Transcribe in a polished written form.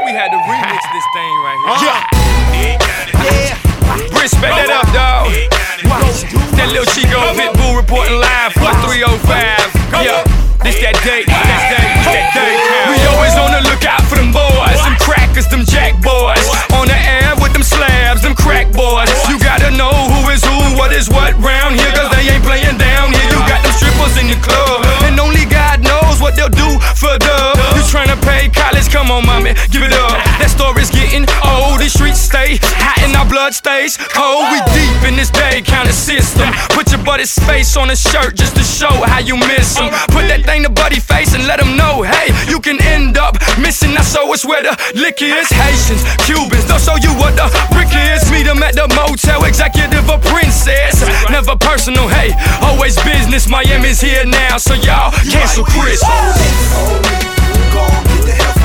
we had to remix this thing right here. Respect that up, dawg. That Lil Chico Pitbull reporting live for 305. Yeah, this that date, We always on the lookout for them boys, them crackers, them jack boys. On the air with them slabs, them crack boys. You gotta know who is who, what is what round here, cause they ain't playing down here. You got them strippers in your club, and only God knows what they'll do for dub. You tryna pay college, come on mommy, give it up. That story's getting old, these streets stay hot and our blood stays cold. We deep in this day kind of system. Put your buddy's face on a shirt just to show how you miss him. Put that thing to buddy face and let him know, hey, you can end up missing. I show us where the lick is. Haitians, Cubans, they'll show you what the brick is. Meet them at the motel, executive or princess. Never personal, hey, always business. Miami's here now, so y'all cancel Chris. Go on, get the hell